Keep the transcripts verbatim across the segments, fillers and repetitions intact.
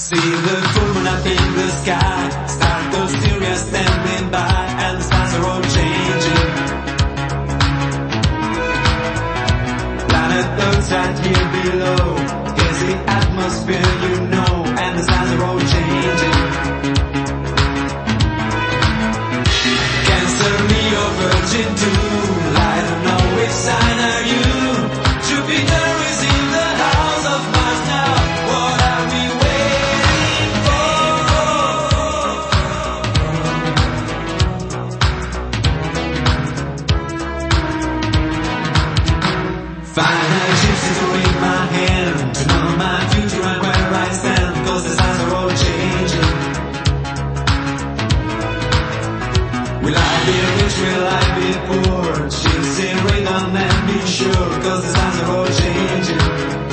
See the full moon up in the sky, stars go serious standing by, and the stars are all changing. Planet Earth's right here below, is the atmosphere you know, and the stars are all changing. Cancer, Leo, Virgin too, I don't know which sign are you. Jupiter is in the house of Mars now, what are we waiting for? Find a gypsy to ring my hand, to know my future and where I stand, cause the signs are all changing. Will I be rich, will I be poor? She'll say ring on and be sure, cause the signs are all changing.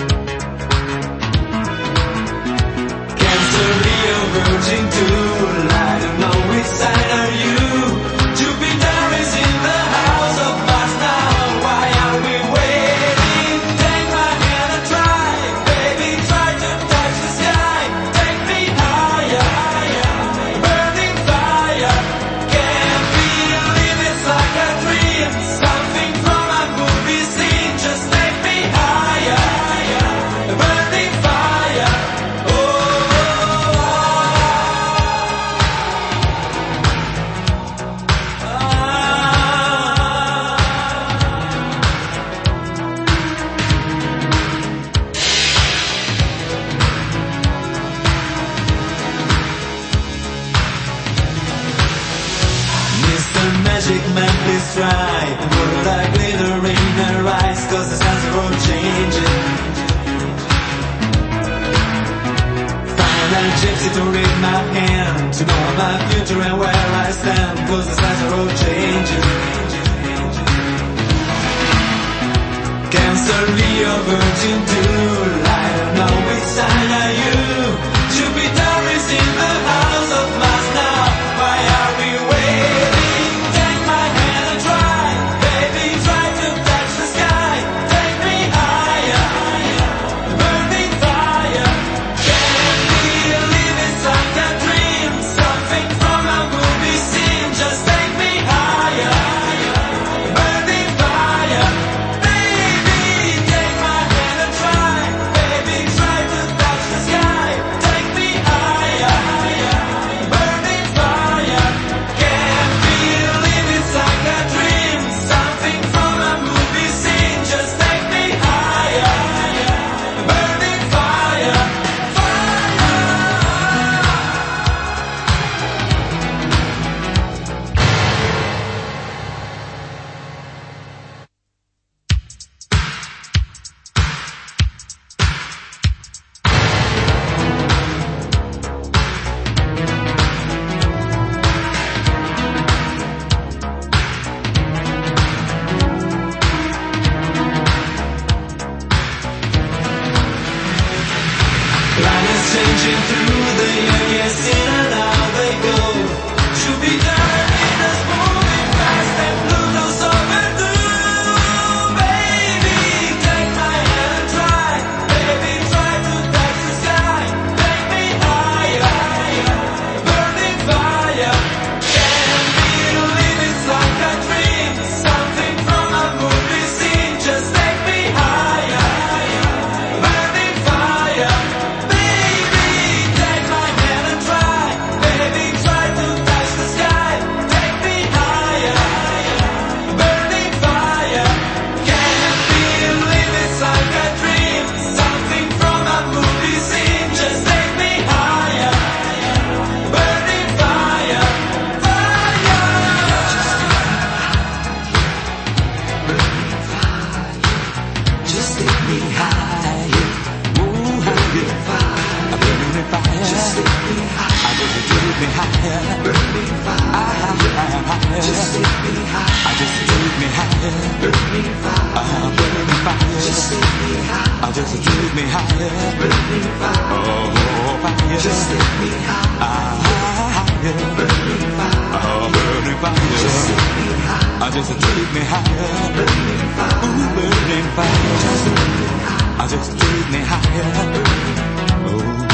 Cancer, Leo, Virgin too, I don't know which side are you. Jupiter is in the house of Mars now, why are we waiting? Take my hand and try, baby, try to touch the sky. Take me higher, higher, burning fire. Can't believe it's like a dream, something from a movie scene. Just take me higher, higher, burning fire. Oh, Mister Magic Man, please try, and put that glitter in her eyes, cause the stars are all changing. Find a gypsy to read my hand, to know my future and where I stand, cause the stars are all changing. Cancer, Leo, Virgin too, I don't know which sign are you. Jupiter is in the house of Mars now, why are we waiting? Take my hand and try, baby, try to touch the sky. Take me higher, burning fire. Can't believe it's like a dream, something from a movie scene. Just take me higher, burning fire. Baby, take my hand and try, baby, try to touch the sky. Take me higher, burning fire. Can't believe it's like a dream, something from a movie scene. Just take me higher, burning fire, planets changing through the year, yes, in and out they go. Jupiter and Venus moving fast, and Pluto's overdue. Baby, take my hand and try, baby, try to touch the sky. Take me higher, burning fire. Can't believe it's like a dream, something from a movie scene. Just take me higher, burning fire. Baby, take my hand and try, baby, try to touch the sky. Take me higher, burning fire. Can't believe it's like a dream, something from a movie scene. Just take me higher, burning fire, fire. Just take me higher, oh higher, fire, burning fire. Just take me higher, I just take me higher, burning fire, higher. Just take me higher, I just take me higher, burning fire, burning fire. Just take me higher, I just take me higher, burning fire, oh fire. Just take me higher, burning fire, oh burning fire. Just take me higher, I just take me higher, burning fire, ooh burning fire. Just take me higher, I just take me higher, oh.